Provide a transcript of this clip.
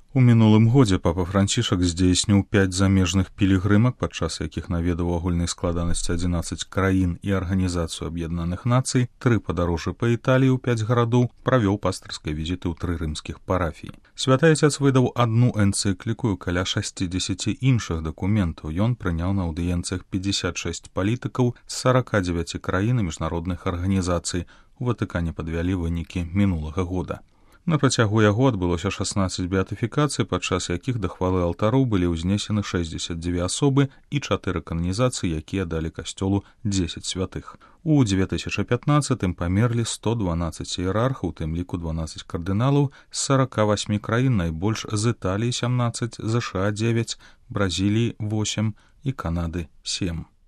У мінулым годзе папа Францішак здзейсніў 5 замежных пілігрымак, падчас якіх наведаў агульнай складанасці 11 краін і Арганізацыю Аб'яднаных Нацый, 3 падарожжы па Італіі ў 5 гарадоў, правёў пастырскія візіты ў 3 рымскіх парафіі. Святы Отец выдаў одну энцыкліку і каля 60 іншых дакументаў. Ён прыняў на аўдыенцыях 56 палітыкаў з 49 краін і міжнародных арганізацый. У Ватыкане падвялі вынікі мінулага года. На працягу яго адбылося 16 беатыфікацый, падчас якіх да хвалы алтароў былі ўзнесены 62 асобы і 4 кананізацыі, якія далі касцёлу 10 святых. У 2015-м памерлі 112 іерархаў, у тым ліку 12 кардыналаў з 48 краін, найбольш з Італіі 17, ЗША 9, Бразіліі 8 і Канады 7.